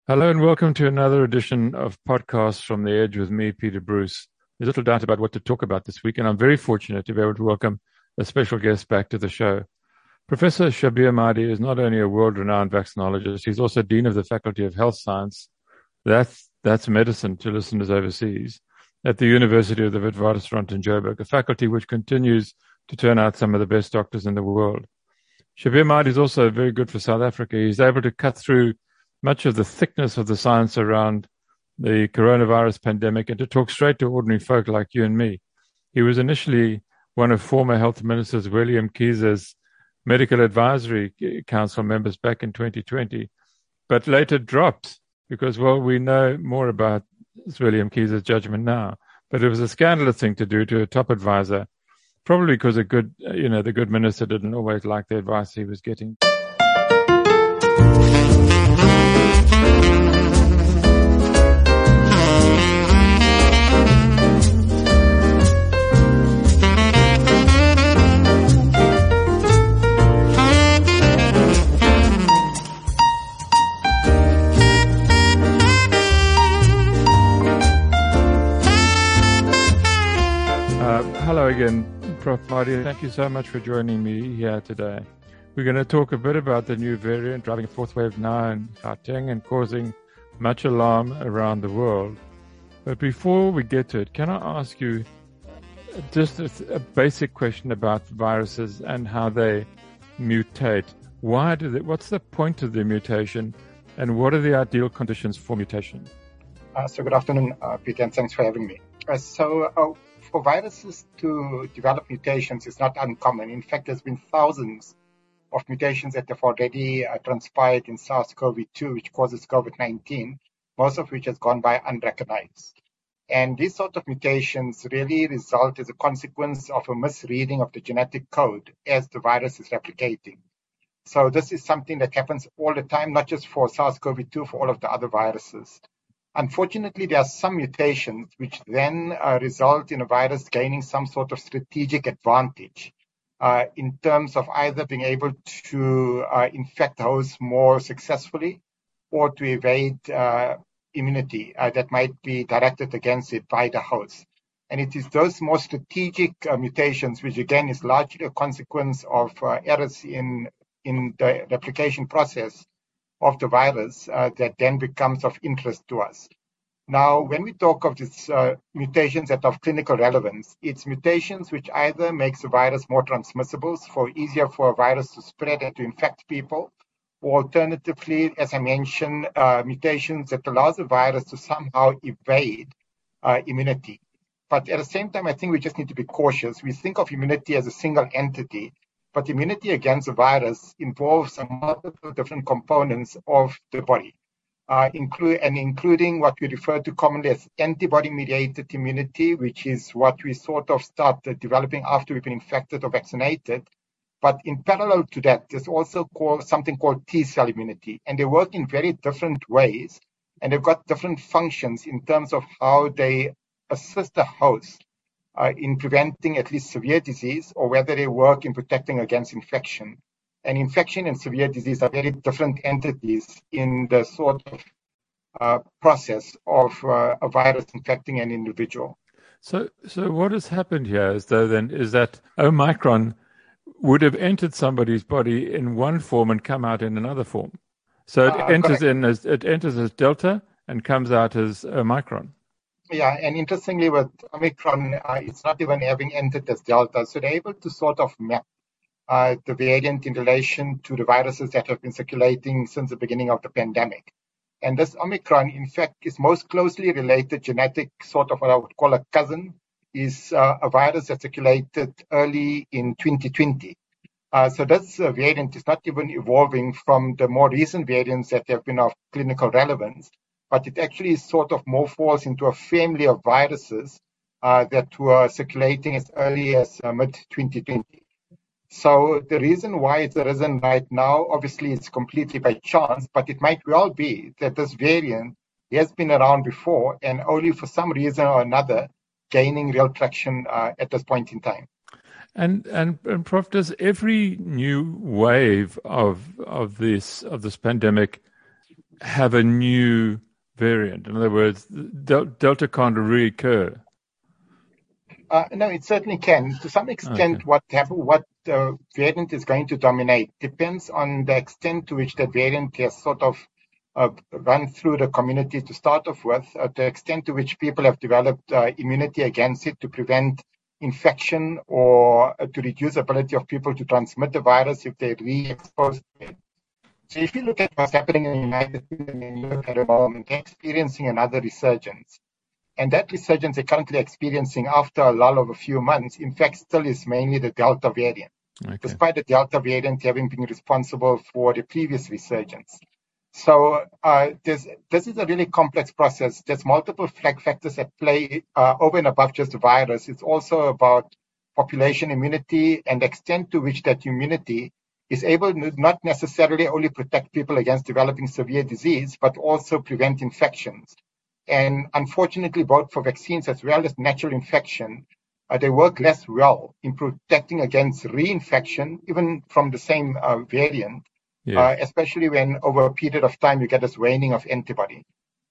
Hello and welcome to another edition of Podcasts from the Edge with me, Peter Bruce. There's little doubt about what to talk about this week, and I'm very fortunate to be able to welcome a special guest back to the show. Professor Shabir Madhi is not only a world-renowned vaccinologist, he's also Dean of the Faculty of Health Science, that's medicine to listeners overseas, at the University of the Witwatersrand in Joburg, a faculty which continues to turn out some of the best doctors in the world. Shabir Madhi is also very good for South Africa. He's able to cut through much of the thickness of the science around the coronavirus pandemic and to talk straight to ordinary folk like you and me. He was initially one of former Health Minister Willem Keyser's Medical Advisory Council members back in 2020, but later dropped because, well, we know more about Willem Keyser's judgment now. But it was a scandalous thing to do to a top advisor, probably because the good minister didn't always like the advice he was getting. Hello again, Prof. Madhi. Thank you so much for joining me here today. We're going to talk a bit about the new variant driving a fourth wave now in Gauteng and causing much alarm around the world. But before we get to it, can I ask you just a basic question about viruses and how they mutate? What's the point of the mutation, and what are the ideal conditions for mutation? So good afternoon, Peter, and thanks for having me. For viruses to develop mutations is not uncommon. In fact, there's been thousands of mutations that have already transpired in SARS-CoV-2, which causes COVID-19, most of which has gone by unrecognized. And these sort of mutations really result as a consequence of a misreading of the genetic code as the virus is replicating. So this is something that happens all the time, not just for SARS-CoV-2, for all of the other viruses. Unfortunately, there are some mutations which then result in a virus gaining some sort of strategic advantage in terms of either being able to infect the host more successfully or to evade immunity that might be directed against it by the host. And it is those more strategic mutations, which again is largely a consequence of errors in the replication process of the virus that then becomes of interest to us. Now, when we talk of these mutations that are of clinical relevance, it's mutations which either makes the virus more transmissible, easier for a virus to spread and to infect people, or alternatively, as I mentioned, mutations that allows the virus to somehow evade immunity. But at the same time, I think we just need to be cautious. We think of immunity as a single entity, but immunity against the virus involves multiple different components of the body, including what we refer to commonly as antibody-mediated immunity, which is what we sort of start developing after we've been infected or vaccinated. But in parallel to that, there's also something called T-cell immunity, and they work in very different ways, and they've got different functions in terms of how they assist the host in preventing at least severe disease, or whether they work in protecting against infection. And infection and severe disease are very different entities in the sort of process of a virus infecting an individual. So what has happened here is that Omicron would have entered somebody's body in one form and come out in another form. So it enters as Delta and comes out as Omicron. Yeah, and interestingly with Omicron, it's not even having entered as Delta. So they're able to sort of map the variant in relation to the viruses that have been circulating since the beginning of the pandemic. And this Omicron, in fact, is most closely related genetic, sort of what I would call a cousin, is a virus that circulated early in 2020. So this variant is not even evolving from the more recent variants that have been of clinical relevance, but it actually sort of more falls into a family of viruses that were circulating as early as mid-2020. So the reason why it's arisen right now, obviously it's completely by chance, but it might well be that this variant has been around before and only for some reason or another gaining real traction at this point in time. And Prof, does every new wave of this pandemic have a new variant? In other words, Delta can't reoccur. No, it certainly can. To some extent, what variant is going to dominate depends on the extent to which that variant has sort of run through the community to start off with, the extent to which people have developed immunity against it to prevent infection or to reduce the ability of people to transmit the virus if they're re-exposed to it. So if you look at what's happening in the United Kingdom and Europe at the moment, they're experiencing another resurgence. And that resurgence they're currently experiencing after a lull of a few months, in fact, still is mainly the Delta variant, despite the Delta variant having been responsible for the previous resurgence. So this is a really complex process. There's multiple factors at play over and above just the virus. It's also about population immunity and the extent to which that immunity is able to not necessarily only protect people against developing severe disease, but also prevent infections. And unfortunately, both for vaccines as well as natural infection, they work less well in protecting against reinfection, even from the same variant, especially when over a period of time you get this waning of antibody.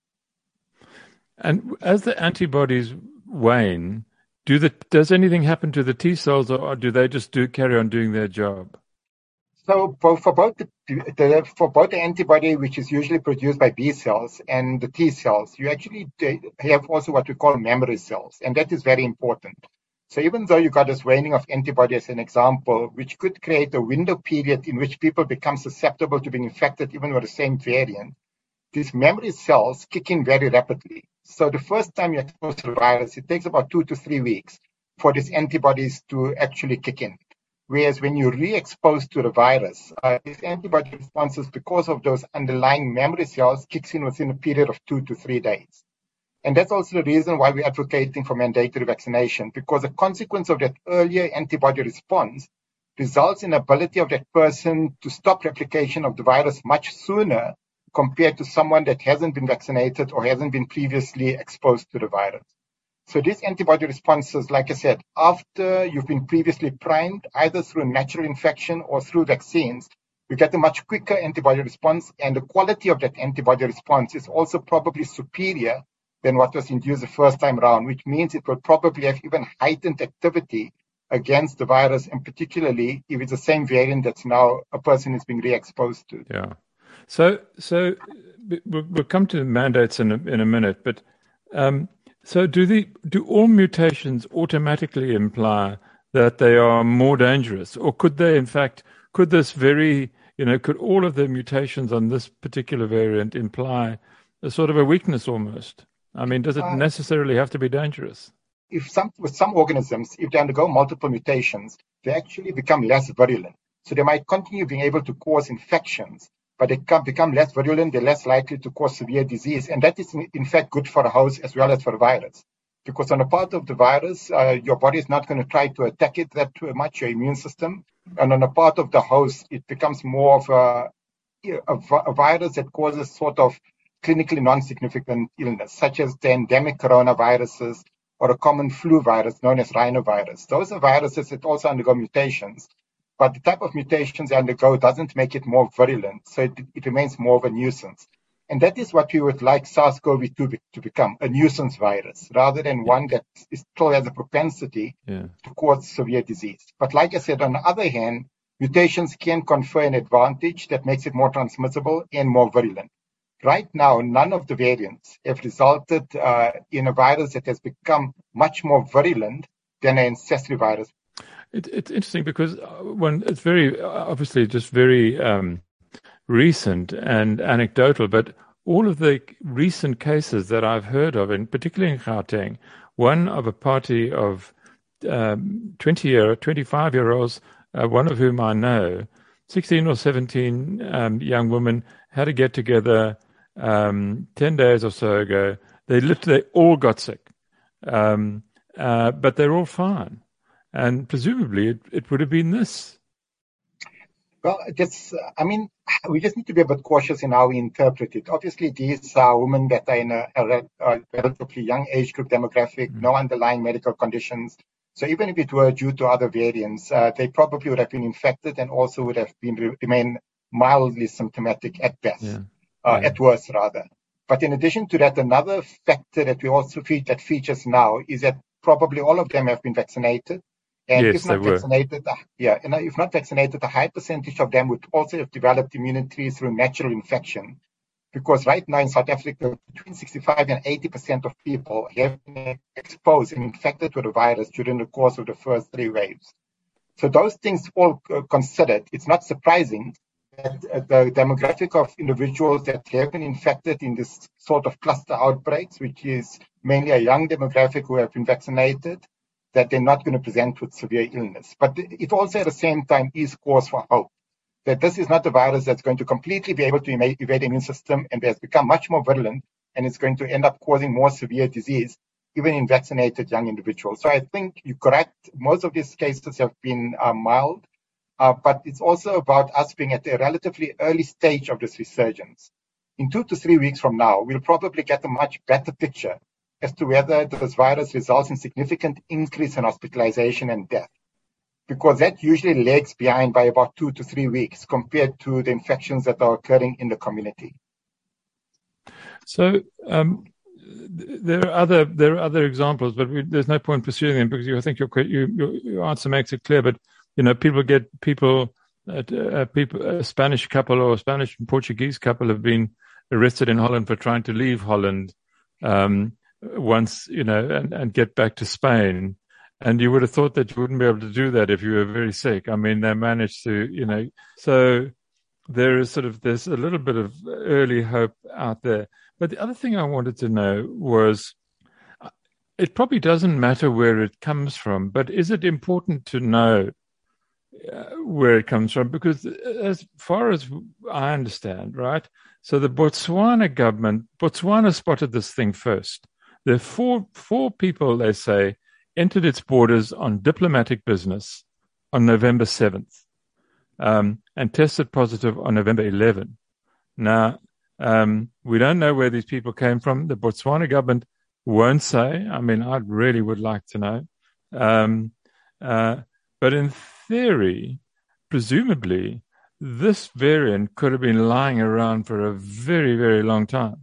And as the antibodies wane, does anything happen to the T cells, or do they just carry on doing their job? So for both the antibody, which is usually produced by B cells, and the T cells, you actually have also what we call memory cells, and that is very important. So even though you got this waning of antibody as an example, which could create a window period in which people become susceptible to being infected even with the same variant, these memory cells kick in very rapidly. So the first time you're exposed to the virus, it takes about 2 to 3 weeks for these antibodies to actually kick in. Whereas when you're re-exposed to the virus, these antibody responses, because of those underlying memory cells, kicks in within a period of 2 to 3 days. And that's also the reason why we're advocating for mandatory vaccination, because the consequence of that earlier antibody response results in the ability of that person to stop replication of the virus much sooner compared to someone that hasn't been vaccinated or hasn't been previously exposed to the virus. So these antibody responses, like I said, after you've been previously primed, either through natural infection or through vaccines, you get a much quicker antibody response, and the quality of that antibody response is also probably superior than what was induced the first time around, which means it will probably have even heightened activity against the virus, and particularly if it's the same variant that's now a person is being re-exposed to. Yeah. So we'll come to mandates in a minute, but so do all mutations automatically imply that they are more dangerous, or could they, in fact, could all of the mutations on this particular variant imply a sort of a weakness almost? I mean, does it necessarily have to be dangerous? With some organisms, if they undergo multiple mutations, they actually become less virulent. So they might continue being able to cause infections, but they become less virulent, they're less likely to cause severe disease. And that is, in fact, good for the host as well as for the virus. Because on a part of the virus, your body is not going to try to attack it that much, your immune system. And on a part of the host, it becomes more of a virus that causes sort of clinically non-significant illness, such as the endemic coronaviruses or a common flu virus known as rhinovirus. Those are viruses that also undergo mutations. But the type of mutations they undergo doesn't make it more virulent, so it remains more of a nuisance. And that is what we would like SARS-CoV-2 to become, a nuisance virus, rather than one that still has a propensity to cause severe disease. But like I said, on the other hand, mutations can confer an advantage that makes it more transmissible and more virulent. Right now, none of the variants have resulted in a virus that has become much more virulent than an ancestry virus. It's interesting because when it's very obviously just very recent and anecdotal, but all of the recent cases that I've heard of, and particularly in Gauteng, one of a party of 25-year-olds, one of whom I know, 16 or 17 young women had a get-together 10 days or so ago. They all got sick, but they're all fine. And presumably it would have been this. Well, we just need to be a bit cautious in how we interpret it. Obviously, these are women that are in a relatively young age group demographic, no underlying medical conditions. So even if it were due to other variants, they probably would have been infected and also would have remained mildly symptomatic at best. Yeah. at worst rather. But in addition to that, another factor that we also that features now is that probably all of them have been vaccinated. And yes, if not vaccinated, and if not vaccinated, a high percentage of them would also have developed immunity through natural infection. Because right now in South Africa, between 65 and 80% of people have been exposed and infected with the virus during the course of the first 3 waves. So those things all considered, it's not surprising that the demographic of individuals that have been infected in this sort of cluster outbreaks, which is mainly a young demographic who have been vaccinated, that they're not going to present with severe illness. But it also at the same time is cause for hope that this is not a virus that's going to completely be able to evade the immune system and has become much more virulent, and it's going to end up causing more severe disease, even in vaccinated young individuals. So I think you're correct. Most of these cases have been mild, but it's also about us being at a relatively early stage of this resurgence. In 2 to 3 weeks from now, we'll probably get a much better picture as to whether this virus results in significant increase in hospitalization and death, because that usually lags behind by about 2 to 3 weeks compared to the infections that are occurring in the community. So there are other examples, but there's no point pursuing them because I think your answer makes it clear. But a Spanish couple or Spanish and Portuguese couple have been arrested in Holland for trying to leave Holland once, and get back to Spain. And you would have thought that you wouldn't be able to do that if you were very sick. I mean, they managed to, so there's a little bit of early hope out there. But the other thing I wanted to know was, it probably doesn't matter where it comes from, but is it important to know where it comes from? Because as far as I understand, right, so the Botswana spotted this thing first. There are four people, they say, entered its borders on diplomatic business on November 7th and tested positive on November 11th. Now, we don't know where these people came from. The Botswana government won't say. I mean, I really would like to know. But in theory, presumably, this variant could have been lying around for a very, very long time.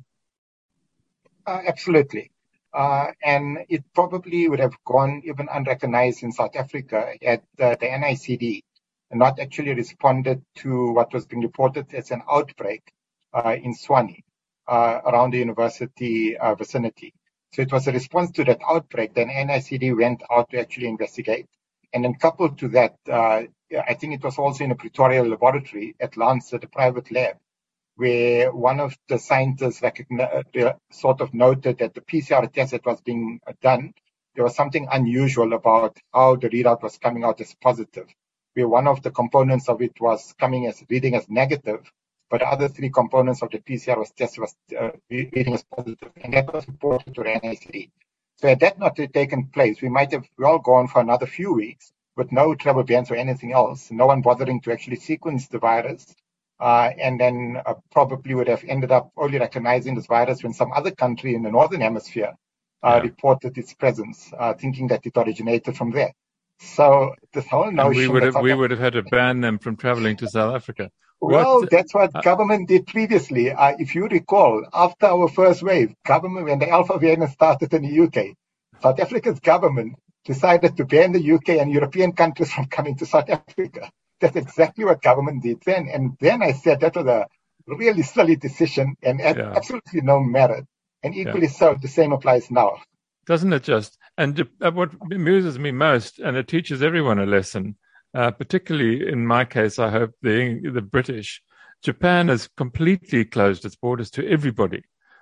Absolutely. And it probably would have gone even unrecognized in South Africa at the NICD and not actually responded to what was being reported as an outbreak in Tshwane around the university vicinity. So it was a response to that outbreak. Then NICD went out to actually investigate. And then coupled to that, I think it was also in a Pretoria laboratory at Lancet, a private lab, where one of the scientists sort of noted that the PCR test that was being done, there was something unusual about how the readout was coming out as positive, where one of the components of it was reading as negative, but the other 3 components of the PCR test was reading as positive, and that was reported to the NICD. So had that not taken place, we might have all gone for another few weeks with no travel bans or anything else, no one bothering to actually sequence the virus, and then probably would have ended up only recognizing this virus when some other country in the Northern Hemisphere reported its presence, thinking that it originated from there. So this whole notion... And we would have had to ban them from traveling to South Africa. Well, that's what government did previously. If you recall, after our first wave, when the Alpha variant started in the UK, South Africa's government decided to ban the UK and European countries from coming to South Africa. That's exactly what government did then. And then I said that was a really silly decision and absolutely no merit. And equally so, the same applies now. Doesn't it just? And what amuses me most, and it teaches everyone a lesson, particularly in my case, I hope the British, Japan has completely closed its borders to everybody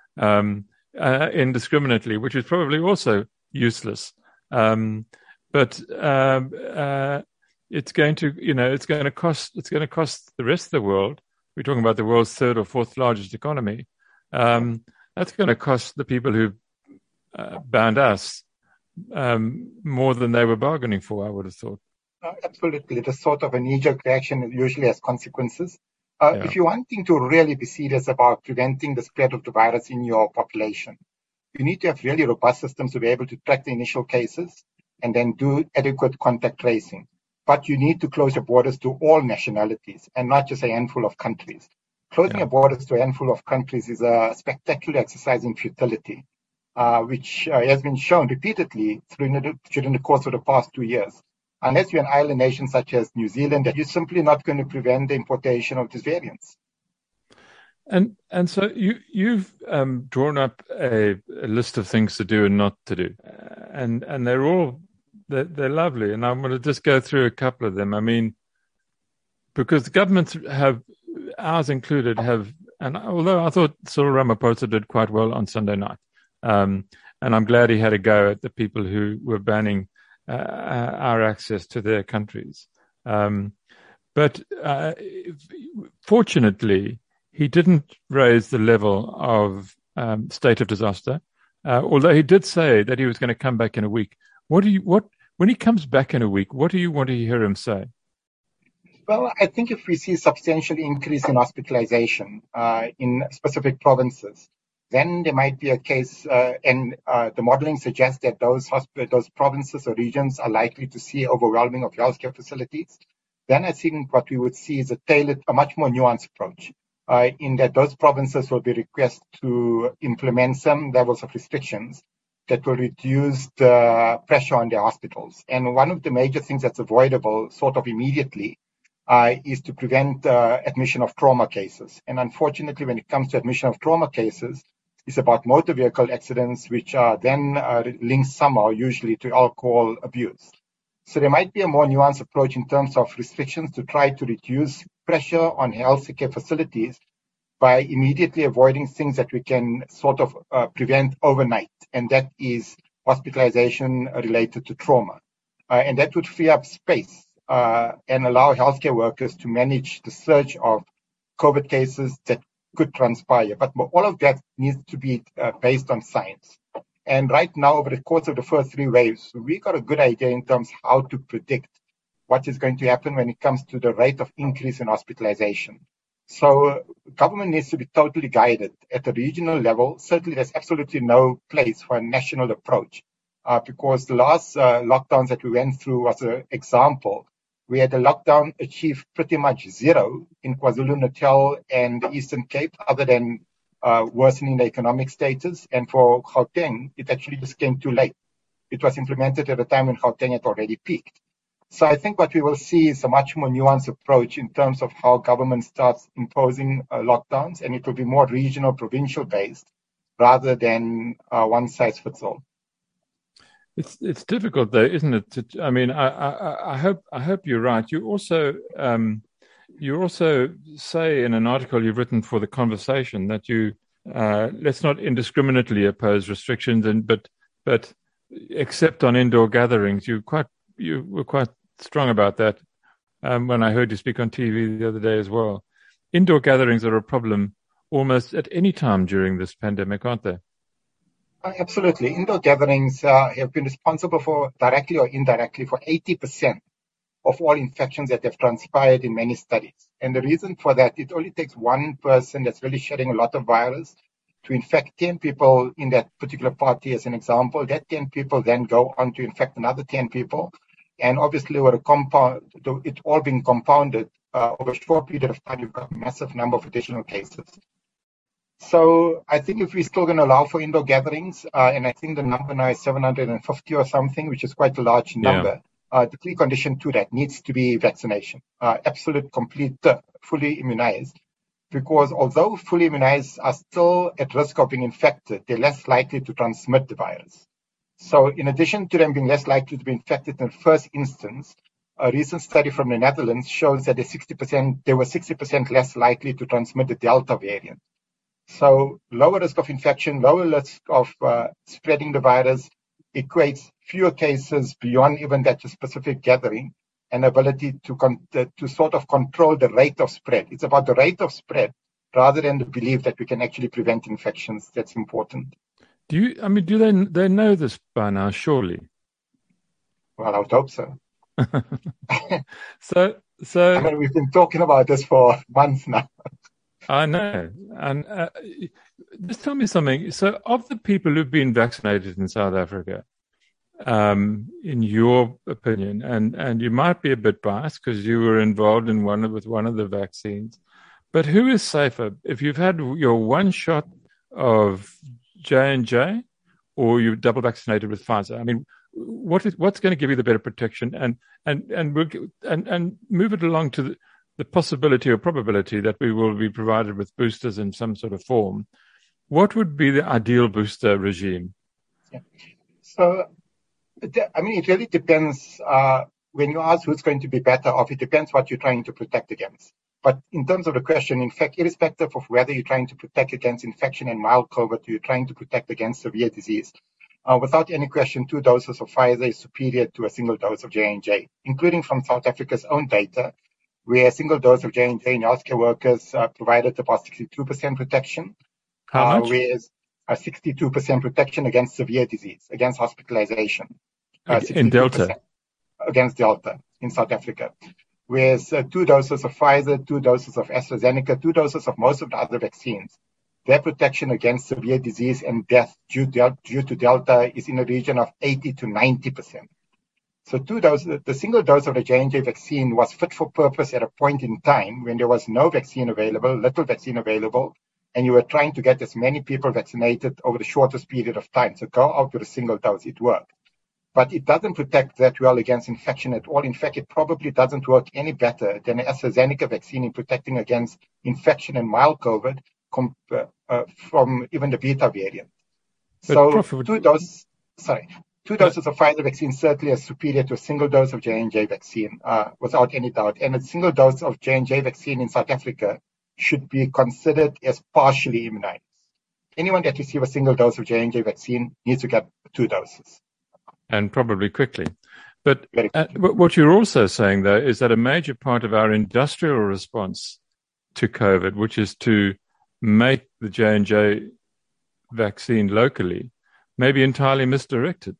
indiscriminately, which is probably also useless. But it's going to cost the rest of the world. We're talking about the world's 3rd or 4th largest economy. That's going to cost the people who bound us more than they were bargaining for, I would have thought. Absolutely. The sort of a knee-jerk reaction usually has consequences. If you're wanting to really be serious about preventing the spread of the virus in your population, you need to have really robust systems to be able to track the initial cases and then do adequate contact tracing. But you need to close your borders to all nationalities and not just a handful of countries. Closing our borders to a handful of countries is a spectacular exercise in futility, which has been shown repeatedly during the course of the past 2 years. Unless you're an island nation such as New Zealand, you're simply not going to prevent the importation of these variants. And so you've drawn up a list of things to do and not to do, and they're lovely. And I'm going to just go through a couple of them. I mean, because the governments have, ours included, and although I thought Cyril Ramaphosa did quite well on Sunday night, and I'm glad he had a go at the people who were banning our access to their countries. But fortunately, he didn't raise the level of state of disaster, although he did say that he was going to come back in a week. When he comes back in a week, what do you want to hear him say? Well, I think if we see a substantial increase in hospitalization in specific provinces, then there might be a case, and the modeling suggests that those provinces or regions are likely to see overwhelming of healthcare facilities. Then I think what we would see is a much more nuanced approach, in that those provinces will be requested to implement some levels of restrictions that will reduce the pressure on their hospitals. And one of the major things that's avoidable sort of immediately is to prevent admission of trauma cases. And unfortunately, when it comes to admission of trauma cases, it's about motor vehicle accidents, which are then linked somehow usually to alcohol abuse. So there might be a more nuanced approach in terms of restrictions to try to reduce pressure on healthcare facilities by immediately avoiding things that we can sort of prevent overnight, and that is hospitalization related to trauma. And that would free up space and allow healthcare workers to manage the surge of COVID cases that could transpire. But all of that needs to be based on science. And right now, over the course of the first 3 waves, we got a good idea in terms of how to predict what is going to happen when it comes to the rate of increase in hospitalization. So government needs to be totally guided at the regional level. Certainly, there's absolutely no place for a national approach because the last lockdowns that we went through was an example. We had a lockdown achieve pretty much zero in KwaZulu-Natal and the Eastern Cape, other than worsening the economic status. And for Gauteng, it actually just came too late. It was implemented at a time when Gauteng had already peaked. So I think what we will see is a much more nuanced approach in terms of how government starts imposing lockdowns, and it will be more regional, provincial based rather than one size fits all. It's difficult though, isn't it? I mean, I hope you're right. You also say in an article you've written for The Conversation that you let's not indiscriminately oppose restrictions, but except on indoor gatherings. You were quite strong about that when I heard you speak on TV the other day as well. Indoor gatherings are a problem almost at any time during this pandemic, aren't they? Absolutely. Indoor gatherings have been responsible for, directly or indirectly, for 80% of all infections that have transpired in many studies. And the reason for that, it only takes one person that's really shedding a lot of virus to infect 10 people in that particular party, as an example. That 10 people then go on to infect another 10 people. And obviously, it all being compounded over a short period of time, you've got a massive number of additional cases. So I think if we're still going to allow for indoor gatherings, and I think the number now is 750 or something, which is quite a large number, the precondition to that needs to be vaccination, absolute, complete, fully immunized. Because although fully immunized are still at risk of being infected, they're less likely to transmit the virus. So in addition to them being less likely to be infected in the first instance, a recent study from the Netherlands shows that they were 60% less likely to transmit the Delta variant. So lower risk of infection, lower risk of spreading the virus equates fewer cases beyond even that specific gathering, and ability to sort of control the rate of spread. It's about the rate of spread rather than the belief that we can actually prevent infections. That's important. Do they know this by now, surely? Well, I would hope so. So I mean, we've been talking about this for months now. I know. And just tell me something. So of the people who've been vaccinated in South Africa, in your opinion, and you might be a bit biased because you were involved in one of the vaccines, But who is safer? If you've had your one shot of J&J or you double vaccinated with Pfizer, I mean, what's going to give you the better protection? And move it along to the possibility or probability that we will be provided with boosters in some sort of form. What would be the ideal booster regime? Yeah. So, I mean, it really depends. When you ask who's going to be better off, it depends what you're trying to protect against. But in terms of the question, in fact, irrespective of whether you're trying to protect against infection and mild COVID, or you're trying to protect against severe disease, without any question, 2 doses of Pfizer is superior to a single dose of J&J, including from South Africa's own data, where a single dose of J&J in healthcare workers provided about 62% protection. How much? Whereas a 62% protection against severe disease, against hospitalization. In Delta? Against Delta in South Africa. Whereas 2 doses of Pfizer, 2 doses of AstraZeneca, 2 doses of most of the other vaccines, their protection against severe disease and death due to Delta is in the region of 80 to 90%. So 2 doses, the single dose of the J&J vaccine was fit for purpose at a point in time when there was no vaccine available, little vaccine available, and you were trying to get as many people vaccinated over the shortest period of time. So go out with a single dose, it worked. But it doesn't protect that well against infection at all. In fact, it probably doesn't work any better than the AstraZeneca vaccine in protecting against infection and mild COVID from even the Beta variant. So 2 doses of Pfizer vaccine certainly is superior to a single dose of J&J vaccine, without any doubt. And a single dose of J&J vaccine in South Africa should be considered as partially immunized. Anyone that receives a single dose of J&J vaccine needs to get 2 doses. And probably quickly. But what you're also saying, though, is that a major part of our industrial response to COVID, which is to make the J&J vaccine locally, may be entirely misdirected.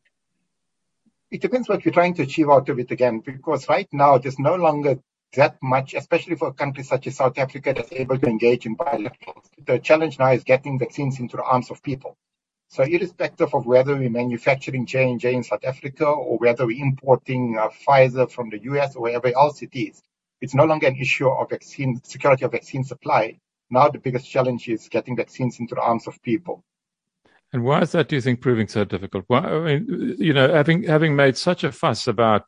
It depends what you're trying to achieve out of it again, because right now there's no longer that much, especially for a country such as South Africa that's able to engage in bilaterals. The challenge now is getting vaccines into the arms of people. So irrespective of whether we're manufacturing J&J in South Africa or whether we're importing Pfizer from the US or wherever else it is, it's no longer an issue of security of vaccine supply. Now the biggest challenge is getting vaccines into the arms of people. And why is that, do you think, proving so difficult? Why, I mean, having made such a fuss about,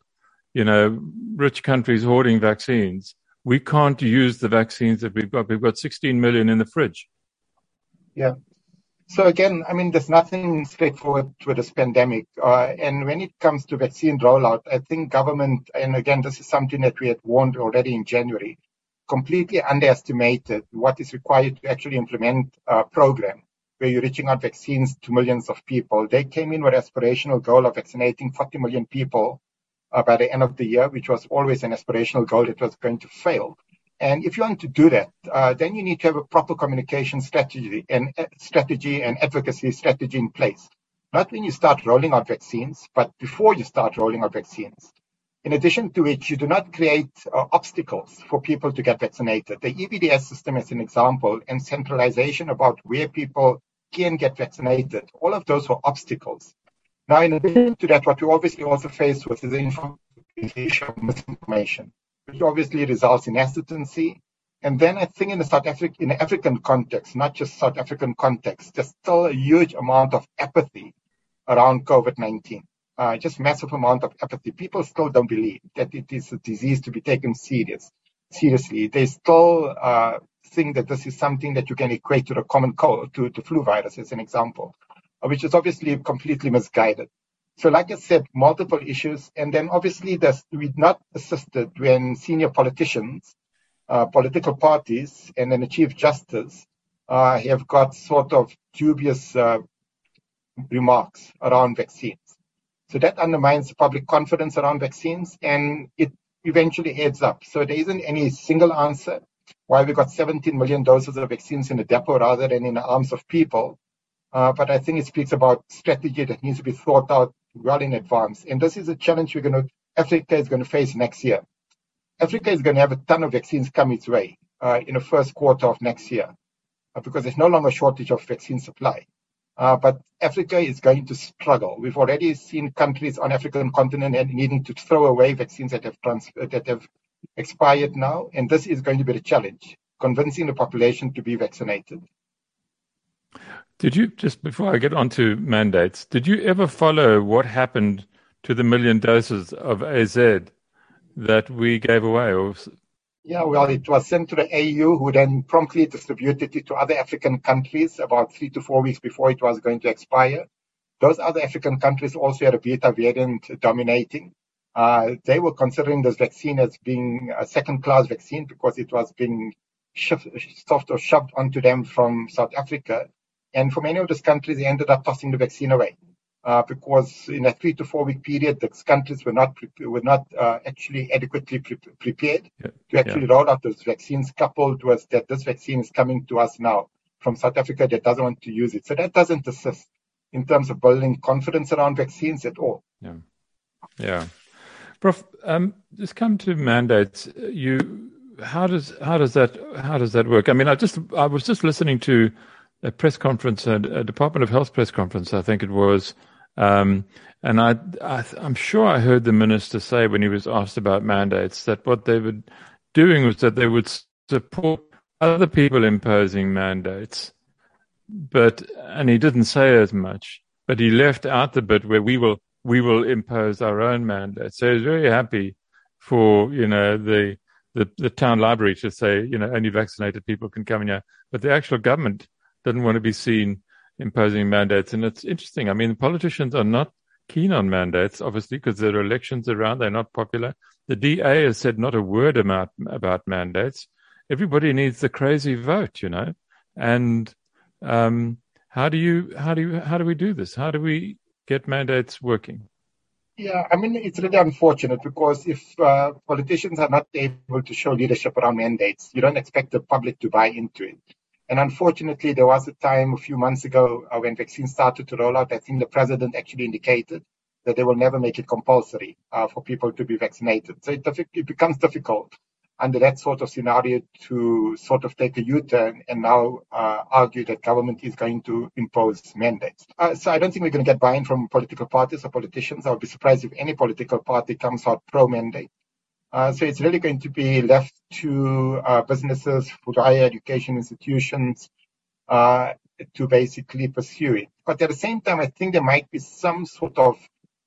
rich countries hoarding vaccines, we can't use the vaccines that we've got. We've got 16 million in the fridge. Yeah. So again, I mean, there's nothing straightforward with this pandemic. And when it comes to vaccine rollout, I think government, and again, this is something that we had warned already in January, completely underestimated what is required to actually implement a program where you're reaching out vaccines to millions of people. They came in with an aspirational goal of vaccinating 40 million people by the end of the year, which was always an aspirational goal that was going to fail. And if you want to do that, then you need to have a proper communication strategy and advocacy strategy in place. Not when you start rolling out vaccines, but before you start rolling out vaccines. In addition to which, you do not create obstacles for people to get vaccinated. The EBDS system is an example, and centralization about where people can get vaccinated. All of those were obstacles. Now, in addition to that, what we obviously also face with is the issue of misinformation, which obviously results in hesitancy. And then I think in the African context, not just South African context, there's still a huge amount of apathy around COVID-19. Just massive amount of apathy. People still don't believe that it is a disease to be taken seriously. They still think that this is something that you can equate to the common cold, to the flu virus as an example, which is obviously completely misguided. So like I said, multiple issues. And then obviously we're not assisted when senior politicians, political parties, and then the Chief Justice have got sort of dubious remarks around vaccines. So that undermines public confidence around vaccines, and it eventually adds up. So there isn't any single answer why we got 17 million doses of vaccines in the depot rather than in the arms of people. But I think it speaks about strategy that needs to be thought out well in advance. And this is a challenge Africa is going to face next year. Africa is going to have a ton of vaccines come its way in the first quarter of next year because there's no longer a shortage of vaccine supply. But Africa is going to struggle. We've already seen countries on African continent needing to throw away vaccines that have expired now, and this is going to be the challenge. convincing the population to be vaccinated. Did you, just before I get on to mandates, did you ever follow what happened to the 1 million doses of AZ that we gave away? Yeah, well, it was sent to the AU, who then promptly distributed it to other African countries about 3 to 4 weeks before it was going to expire. Those other African countries also had a beta variant dominating. They were considering this vaccine as being a second-class vaccine because it was being shoved onto them from South Africa. And for many of those countries, they ended up tossing the vaccine away because in a 3 to 4 week period, the countries were not actually adequately prepared to actually roll out those vaccines, coupled with that this vaccine is coming to us now from South Africa that doesn't want to use it. So that doesn't assist in terms of building confidence around vaccines at all. Yeah. Prof, just come to mandates. How does that work? I mean, I was just listening to a press conference, a Department of Health press conference, I think it was, and I'm sure I heard the minister say when he was asked about mandates that what they were doing was that they would support other people imposing mandates, and he didn't say as much, but he left out the bit where we will impose our own mandates. So he was very happy for the town library to say only vaccinated people can come in here, but the actual government didn't want to be seen imposing mandates. And it's interesting. I mean, the politicians are not keen on mandates, obviously, because there are elections around. They're not popular. The DA has said not a word about mandates. Everybody needs the crazy vote, And how do we do this? How do we get mandates working? Yeah, I mean, it's really unfortunate because if politicians are not able to show leadership around mandates, you don't expect the public to buy into it. And unfortunately, there was a time a few months ago when vaccines started to roll out. I think the president actually indicated that they will never make it compulsory for people to be vaccinated. So it becomes difficult under that sort of scenario to sort of take a U-turn and now argue that government is going to impose mandates. So I don't think we're going to get buy-in from political parties or politicians. I would be surprised if any political party comes out pro-mandate. So it's really going to be left to businesses, for higher education institutions to basically pursue it. But at the same time, I think there might be some sort of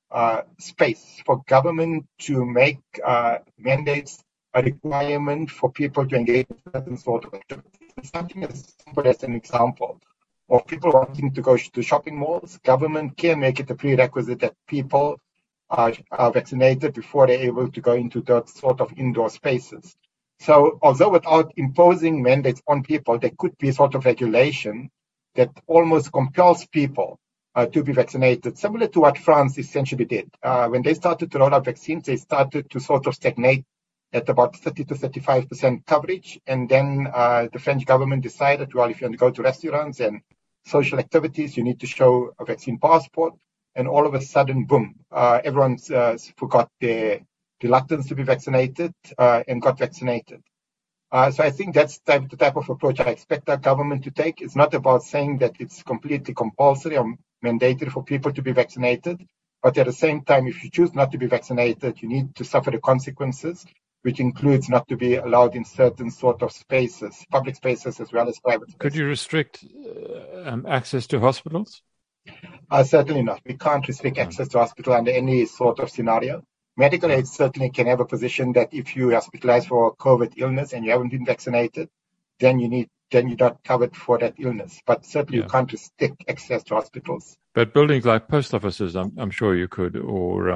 space for government to make mandates a requirement for people to engage in certain sort of activities. Something as simple as an example of people wanting to go to shopping malls. Government can make it a prerequisite that people are vaccinated before they're able to go into that sort of indoor spaces. So although without imposing mandates on people, there could be sort of regulation that almost compels people to be vaccinated, similar to what France essentially did. When they started to roll out vaccines, they started to sort of stagnate at about 30 to 35% coverage. And then the French government decided, well, if you want to go to restaurants and social activities, you need to show a vaccine passport. And all of a sudden, boom, everyone's forgot their reluctance to be vaccinated and got vaccinated. So I think that's the type of approach I expect our government to take. It's not about saying that it's completely compulsory or mandated for people to be vaccinated. But at the same time, if you choose not to be vaccinated, you need to suffer the consequences, which includes not to be allowed in certain sort of spaces, public spaces as well as private spaces. Could you restrict access to hospitals? Certainly not. We can't restrict access to hospital under any sort of scenario. Medical aid certainly can have a position that if you are hospitalized for COVID illness and you haven't been vaccinated, then you're not covered for that illness. But certainly you can't restrict access to hospitals. But buildings like post offices, I'm sure you could, or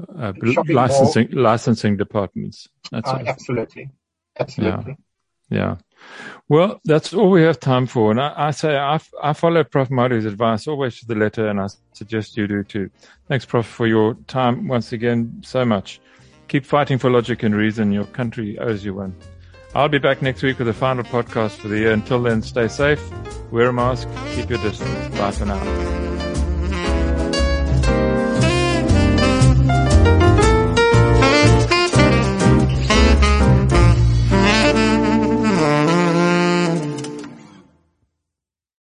licensing departments. Absolutely. Absolutely. Yeah. Well, that's all we have time for. And I say I follow Prof. Malu's advice always to the letter, and I suggest you do too. Thanks, Prof, for your time once again so much. Keep fighting for logic and reason. Your country owes you one. I'll be back next week with the final podcast for the year. Until then, stay safe, wear a mask, keep your distance. Bye for now.